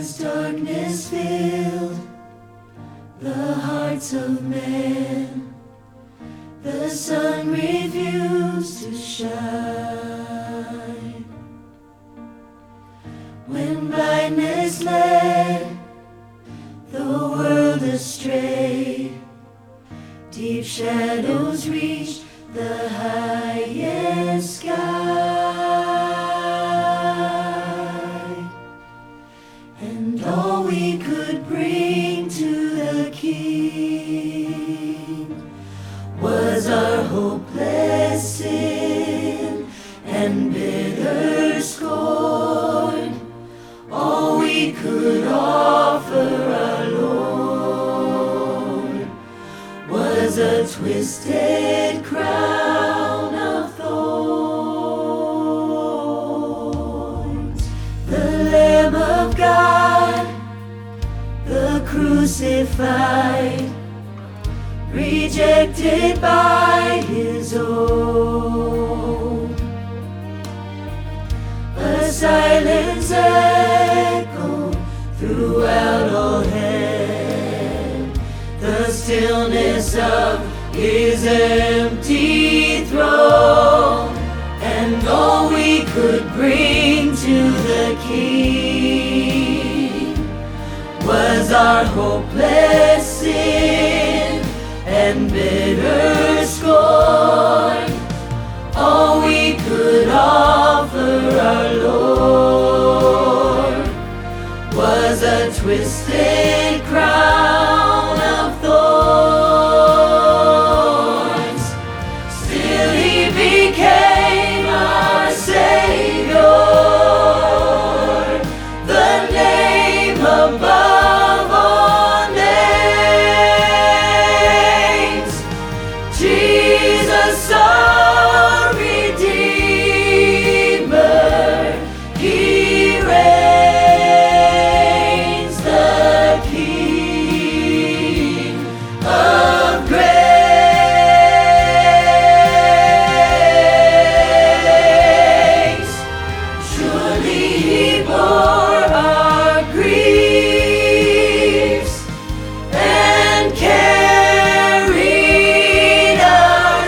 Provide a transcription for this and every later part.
As darkness filled the hearts of men, the sun refused to shine. When blindness led the world astray, deep shadows reached the highest sky, and all we could bring to the King was our hopeless sin and bitter scorn. All we could offer our Lord was a twisted crown of thorns. The Lamb of God, the crucified, rejected by his own. A silence echoed throughout all heaven, the stillness of his empty throne, and all we could bring to the King was our hopeless sin and bitter scorn. All we could offer our Lord was a twisted crown of thorns. Still he became our Savior, the name above all names. Jesus our Redeemer, he reigns, the King of grace. Surely he bore our griefs and carried our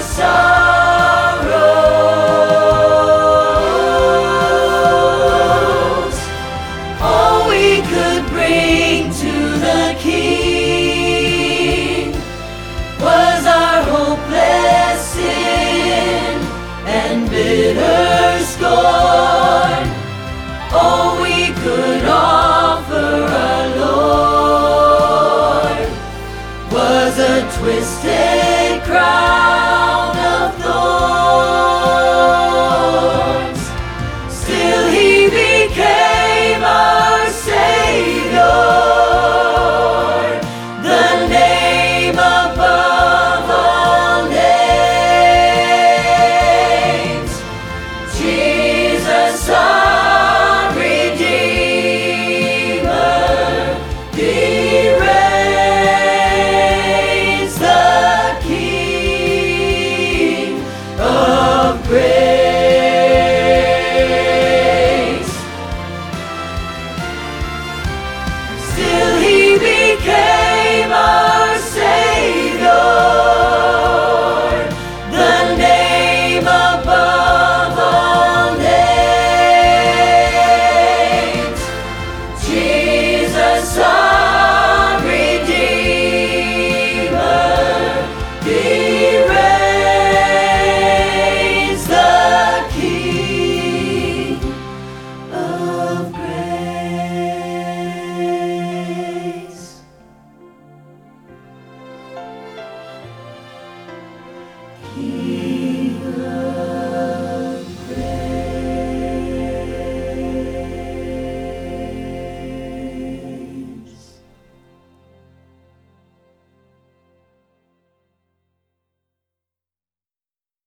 sorrows. All we could bring to the King was our hopeless sin and bitter scorn. All we could offer our Lord was a twisted